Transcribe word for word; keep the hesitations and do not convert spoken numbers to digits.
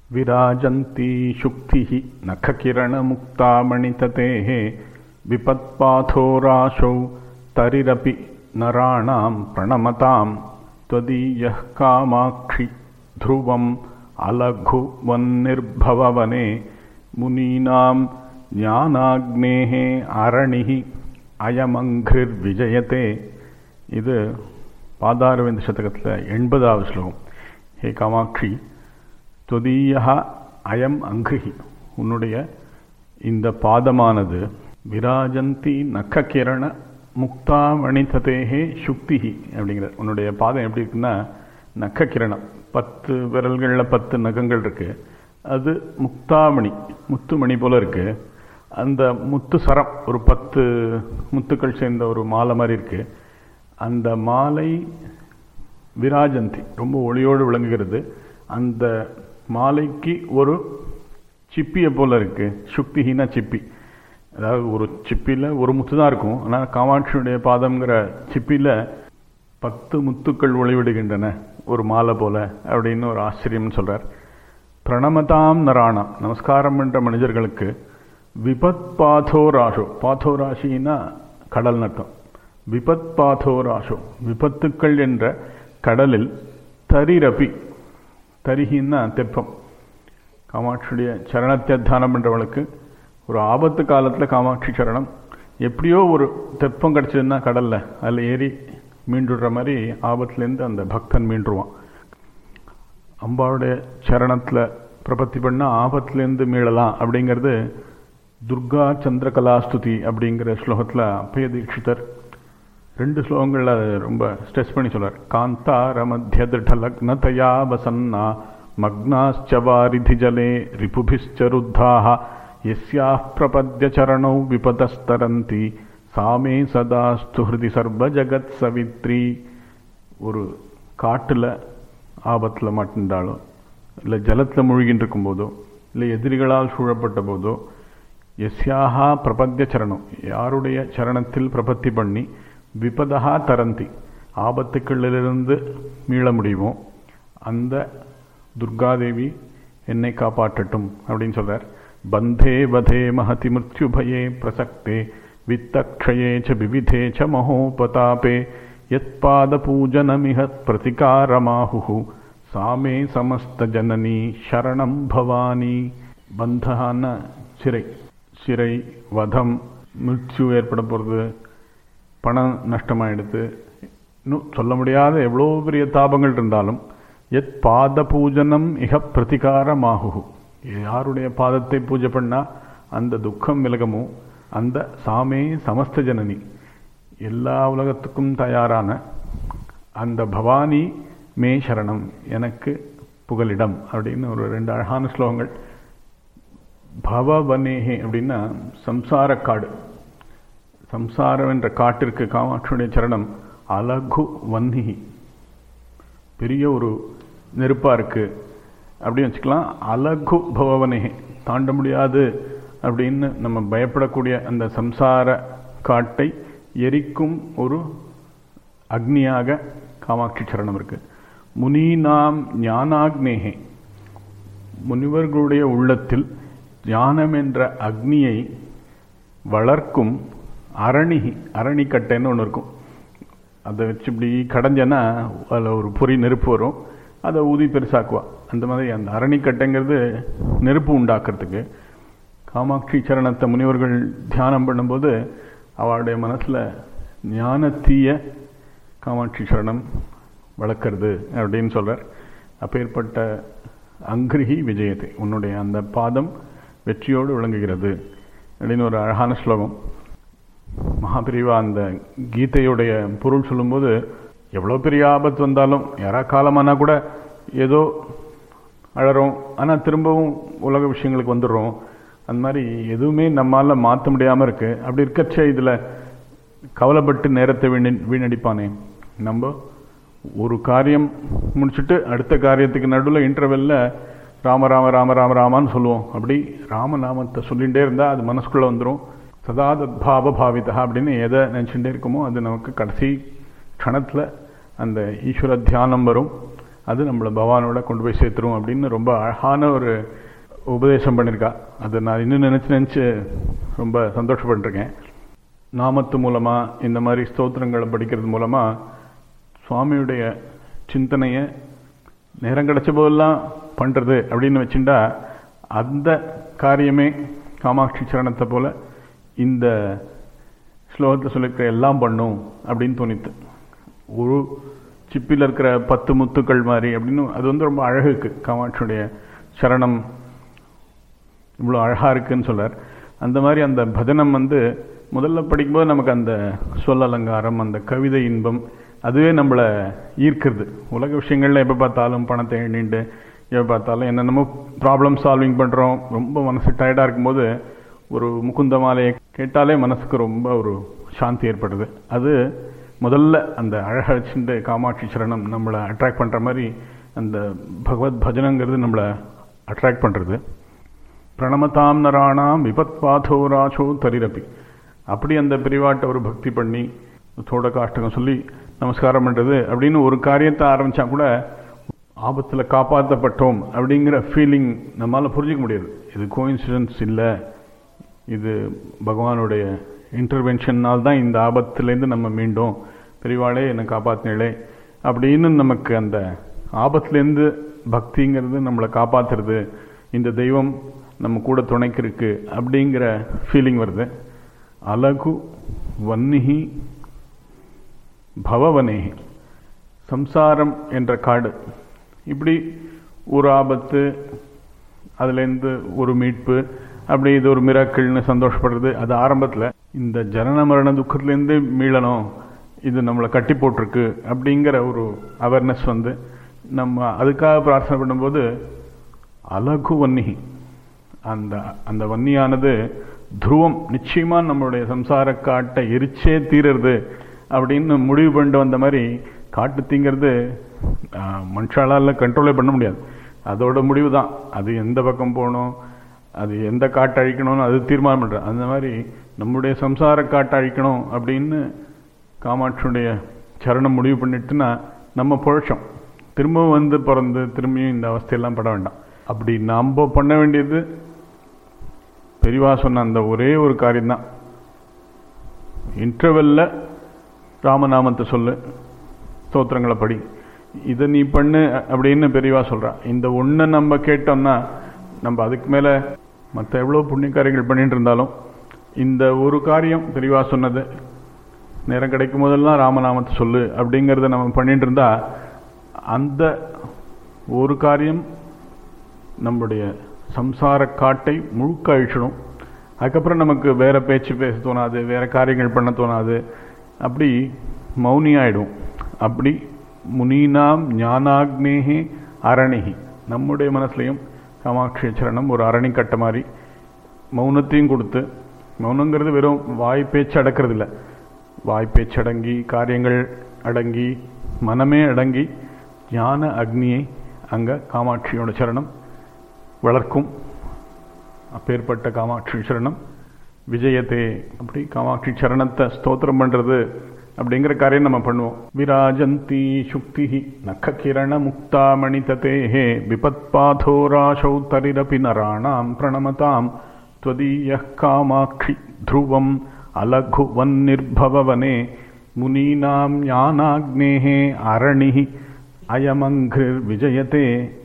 விராஜந்தி சுக்திஹி நககிரணமுக்தாமணிததேஹ விபத்பாதோராசௌ தரிரபி நராணாம் பிரணமதாம் த்வதீயः காமாக்ஷி த்ருவம் அலகு வன்னிர்பவவனே முனீனாம் ஞானாக்னேஹ அரணிஹி அயமங்கிர் விஜயதே. இது பாதாரவிந்த சதகத்தில் எண்பதாவது ஸ்லோகம். ஹே காமாட்சி, துவதீயா அயம் அங்கிஹி, உன்னுடைய இந்த பாதமானது விராஜந்தி நக்ககிரண முக்தாமணிததேஹே சுக்திஹி அப்படிங்கிற, உன்னுடைய பாதம் எப்படி இருக்குன்னா நக்ககிரணம், பத்து விரல்களில் பத்து நகங்கள் இருக்கு, அது முக்தாமணி முத்துமணி போல இருக்கு. அந்த முத்து சரம் ஒரு பத்து முத்துக்கள் சேர்ந்த ஒரு மாலை மாதிரி இருக்கு. அந்த மாலை விராஜந்தி ரொம்ப ஒளியோடு விளங்குகிறது. அந்த மாலைக்கு ஒரு சிப்பியை போல இருக்கு. சுக்திஹீனா சிப்பி, அதாவது ஒரு சிப்பியில் ஒரு முத்து தான் இருக்கும். ஆனால் காமாட்சியுடைய பாதம்ங்கிற சிப்பியில் பத்து முத்துக்கள் ஒளிவிடுகின்றன ஒரு மாலை போல அப்படின்னு ஒரு ஆச்சரியம்னு சொல்றார். பிரணமதாம் நராணா, நமஸ்காரம் என்ற மனிதர்களுக்கு விபத் பாதோராசோ, பாதோராசின்னா கடல் நட்டம், விபத் பாதோராசோ விபத்துக்கள் என்ற கடலில் தரிரபி, தரிகின்னா தெப்பம், காமாட்சியுடைய சரணத்தை தியானம் பண்ணுறவளுக்கு ஒரு ஆபத்து காலத்தில் காமாட்சி சரணம் எப்படியோ ஒரு தெப்பம் கிடச்சதுன்னா கடலில் அதில் ஏறி மீண்டுடுற மாதிரி ஆபத்துலேருந்து அந்த பக்தன் மீண்டுருவான். அம்பாவுடைய சரணத்தில் பிரபத்தி பண்ணால் ஆபத்துலேருந்து மீளலாம் அப்படிங்கிறது துர்கா சந்திரகலாஸ்துதி அப்படிங்கிற ஸ்லோகத்தில் அப்பய தீட்சிதர் ரெண்டு ஸ்லோகங்களில் ரொம்ப ஸ்ட்ரெஸ் பண்ணி சொல்றார். காந்தார மத்திய திருடலக்னதயா வசன்னா மக்னாச்சவாரிதி ஜலே ரிபுபிஷ்சருத்தாஹ யஸ்யாஹ் பிரபத்ய சரணௌ விபதஸ்தரந்தி சாமே சதாஸ்து ஹிருதி சர்வ ஜகத் சவித்ரி. ஒரு காட்டில் ஆபத்தில் மாட்டிருந்தாலோ, இல்லை ஜலத்தில் மூழ்கின்னு இருக்கும்போதோ, இல்லை எதிரிகளால் சூழப்பட்ட போதோ, எஸ்யாஹா பிரபத்திய சரணம், யாருடைய சரணத்தில் பிரபத்தி பண்ணி விபதா தரந்தி ஆபத்துக்களிலிருந்து மீள முடியுமோ அந்த துர்காதேவி என்னை காப்பாற்றட்டும் அப்படின்னு சொல்றார். பந்தே வதே மஹதி மிருத்யுபயே பிரசக்தே வித்தக்ஷயே ச விவிதே ச மகோபதாபே யத் பாத பூஜனமிஹ பிரதிகாரமாஹு சாமே சமஸ்த ஜனனி சரணம் பவானி. பந்தான சிறை, சிறை, வதம், மிருத்யு ஏற்பட போகிறது, பணம் நஷ்டமாயிடுது, இன்னும் சொல்ல முடியாத எவ்வளோ பெரிய தாபங்கள் இருந்தாலும் எத் பாத பூஜனம் இக பிரதிகாரமாகு, யாருடைய பாதத்தை பூஜை பண்ணால் அந்த துக்கம் விலகமோ அந்த சாமே சமஸ்த ஜனனி, எல்லா உலகத்துக்கும் தயாரான அந்த பவானி மே சரணம், எனக்கு புகலிடம் அப்படின்னு ஒரு ரெண்டு அழகான ஸ்லோகங்கள். பவவனேஹே அப்படின்னா சம்சார காடு, சம்சாரம் என்ற காட்டிற்கு காமாட்சியுடைய சரணம் அலகு வன்னிஹி, பெரிய ஒரு நெருப்பா இருக்கு அப்படின்னு வச்சுக்கலாம். அலகு பவவனேஹே, தாண்ட முடியாது அப்படின்னு நம்ம பயப்படக்கூடிய அந்த சம்சார காட்டை எரிக்கும் ஒரு அக்னியாக காமாட்சி சரணம் இருக்கு. முனீனாம் ஞானாக்னேஹே, முனிவர்களுடைய உள்ளத்தில் ஞானம் என்ற அக்னியை வளர்க்கும் அரணிகி, அரணிக்கட்டைன்னு ஒன்று இருக்கும், அதை வச்சு இப்படி கடைஞ்சனா அதில் ஒரு பொறி நெருப்பு வரும், அதை ஊதி பெருசாக்குவா. அந்த மாதிரி அந்த அரணிக்கட்டைங்கிறது நெருப்பு உண்டாக்குறதுக்கு காமாட்சி சரணத்தை முனிவர்கள் தியானம் பண்ணும்போது அவளுடைய மனசில் ஞானத்தீய காமாட்சி சரணம் வளர்க்கறது அப்படின்னு சொல்கிறார். அப்பேற்பட்ட அங்கிரிகி விஜயத்தை, உன்னுடைய அந்த பாதம் வெற்றியோடு விளங்குகிறது அப்படின்னு ஒரு அழகான ஸ்லோகம். மகாபிரிவா அந்த கீதையுடைய பொருள் சொல்லும்போது எவ்வளோ பெரிய ஆபத்து வந்தாலும், யாரா காலமானா கூட ஏதோ அழறோம், ஆனால் திரும்பவும் உலக விஷயங்களுக்கு வந்துடுறோம். அந்த மாதிரி எதுவுமே நம்மால் மாற்ற முடியாமல் இருக்கு. அப்படி இருக்கச்சே இதில் கவலைப்பட்டு நேரத்தை வீணி வீணடிப்பானே. நம்ம ஒரு காரியம் முடிச்சுட்டு அடுத்த காரியத்துக்கு நடுவில் இன்டர்வெல்ல ராம ராம ராம ராம ராமான்னு சொல்லுவோம். அப்படி ராமநாமத்தை சொல்லிகிட்டே இருந்தால் அது மனசுக்குள்ளே வந்துடும். சதா தத்பாவ பாவிதா அப்படின்னு எதை நினச்சிட்டே இருக்குமோ அது நமக்கு கடைசி க்ஷணத்தில் அந்த ஈஸ்வர தியானம் வரும். அது நம்மளை பகவானோட கொண்டு போய் சேர்த்துரும் அப்படின்னு ரொம்ப அழகான ஒரு உபதேசம் பண்ணியிருக்கா. அதை நான் இன்னும் நினச்சி நினச்சி ரொம்ப சந்தோஷப்பட்டிருக்கேன். நாமத்து மூலமாக இந்த மாதிரி ஸ்தோத்திரங்களை படிக்கிறது மூலமாக சுவாமியுடைய சிந்தனையை நேரம் கிடைச்ச போதெல்லாம் பண்ணுறது அப்படின்னு வச்சுட்டா அந்த காரியமே காமாட்சி சரணத்தை போல் இந்த ஸ்லோகத்தை சொல்லிக்கிற எல்லாம் பண்ணும் அப்படின்னு தோணித்து. ஒரு சிப்பில் இருக்கிற பத்து முத்துக்கள் மாதிரி அப்படின்னு அது வந்து ரொம்ப அழகு இருக்குது. காமாட்சியுடைய சரணம் இவ்வளோ அழகாக இருக்குன்னு சொல்கிறார். அந்த மாதிரி அந்த பஜனம் வந்து முதல்ல படிக்கும்போது நமக்கு அந்த சொல் அலங்காரம், அந்த கவிதை இன்பம் அதுவே நம்மளை ஈர்க்கிறது. உலக விஷயங்களில் எப்போ பார்த்தாலும் பணத்தை எண்ணிட்டு எப்போ பார்த்தாலும் என்னென்னமோ ப்ராப்ளம் சால்விங் பண்ணுறோம். ரொம்ப மனசு டயர்டாக இருக்கும்போது ஒரு முகுந்த மாலையை கேட்டாலே மனசுக்கு ரொம்ப ஒரு சாந்தி ஏற்படுது. அது முதல்ல அந்த அழகாக வச்சுட்டு காமாட்சி சரணம் நம்மளை அட்ராக்ட் பண்ணுற மாதிரி அந்த பகவத் பஜனங்கிறது நம்மளை அட்ராக்ட் பண்ணுறது. பிரணமதாம் நராணாம் விபத் பாதோ ராசோ தரிரப்பி, அப்படி அந்த பிரிவாட்டை ஒரு பக்தி பண்ணி தோட காஷ்டகம் சொல்லி நமஸ்காரம் பண்ணுறது அப்படின்னு ஒரு காரியத்தை ஆரம்பித்தா கூட ஆபத்தில் காப்பாற்றப்பட்டோம் அப்படிங்கிற ஃபீலிங் நம்மளால் புரிஞ்சிக்க முடியாது. இது கோஇன்சிடென்ஸ் இல்லை, இது பகவானுடைய இன்டர்வென்ஷன்னால் தான் இந்த ஆபத்துலேருந்து நம்ம மீண்டும் பெரியவாளே என்னை காப்பாற்றினே அப்படின்னு நமக்கு அந்த ஆபத்துலேருந்து பக்திங்கிறது நம்மளை காப்பாற்றுறது, இந்த தெய்வம் நம்ம கூட துணைக்கு இருக்கு அப்படிங்கிற ஃபீலிங் வருது. அலகு வன்னிஹி பவவனேஹி, சம்சாரம் என்ற காடு, இப்படி ஒரு ஆபத்து அதுலேருந்து ஒரு மீட்பு, அப்படி இது ஒரு மிராக்கிள்னு சந்தோஷப்படுறது. அது ஆரம்பத்தில் இந்த ஜனன மரண துக்கத்துலேருந்து மீளணும், இது நம்மளை கட்டி போட்டிருக்கு அப்படிங்கிற ஒரு அவேர்னஸ் வந்து நம்ம அதுக்காக பிரார்த்தனை பண்ணும்போது அலகு வன்னிஹி, அந்த அந்த வன்னியானது துருவம் நிச்சயமாக நம்மளுடைய சம்சார காட்டை எரிச்சே தீரது அப்படின்னு முடிவு பண்ணிட்டு வந்த மாதிரி காட்டு தீங்கிறது மனுஷாலால் கண்ட்ரோலே பண்ண முடியாது. அதோட முடிவு தான், அது எந்த பக்கம் போகணும், அது எந்த காட்டை அழிக்கணும்னு அது தீர்மானம் பண்ணுற. அந்த மாதிரி நம்முடைய சம்சார காட்டை அழிக்கணும் அப்படின்னு காமாட்சியுடைய சரணம் முடிவு பண்ணிட்டுன்னா நம்ம பொழைச்சோம். திரும்பவும் வந்து பிறந்து திரும்பியும் இந்த அவஸ்தையெல்லாம் பட வேண்டாம். அப்படி நாம் பண்ண வேண்டியது பெரியவா சொன்ன அந்த ஒரே ஒரு காரியம்தான். இன்டர்வெல்ல ராமநாமத்தை சொல்லு, ஸ்தோத்திரங்களை படி, இதை நீ பண்ணு அப்படின்னு பெரியவா சொல்கிறான். இந்த ஒன்றை நம்ம கேட்டோம்னா நம்ம அதுக்கு மேலே மற்ற எவ்வளோ புண்ணிய காரியங்கள் பண்ணிட்டு இருந்தாலும் இந்த ஒரு காரியம் பெரியவா சொன்னது, நேரம் கிடைக்கும் போதெல்லாம் ராமநாமத்தை சொல்லு அப்படிங்கிறத நம்ம பண்ணிட்டு இருந்தா அந்த ஒரு காரியம் நம்முடைய சம்சார காட்டை முழுக்க அழிச்சிடும். அதுக்கப்புறம் நமக்கு வேற பேச்சு பேச தோணாது, வேற காரியங்கள் பண்ண தோணாது, அப்படி மௌனியாயிடும். அப்படி முனீனாம் ஞானாக்னேஹே அரணிஹி, நம்முடைய மனசுலையும் காமாட்சி சரணம் ஒரு அரணி கட்ட மாதிரி மௌனத்தையும் கொடுத்து, மௌனங்கிறது வெறும் வாய் பேச்சு அடக்கிறது இல்லை, வாய் பேச்சு அடங்கி காரியங்கள் அடங்கி மனமே அடங்கி ஞான அக்னியை அங்கே காமாட்சியோட சரணம் வளர்க்கும். அப்பேற்பட்ட காமாட்சி சரணம் விஜயத்தே. அப்படி காமாட்சி சரணத்தை ஸ்தோத்திரம் பண்ணுறது அப்படிங்கிற காரியம் நம்ம பண்ணுவோம். விராஜந்தி சுக்தி நக்க கிரண முக்தாமணி ததேஹே விபத்பாதோ ராசௌ தரிரபி நராணாம் பிரணமதாம் த்வதீய காமாட்சி த்ருவம் அலகு வன்னிர்பவவனே முனீனாம் ஞானாக்னேஹே அரணிஹி அயமங்கிர் விஜயத்தே.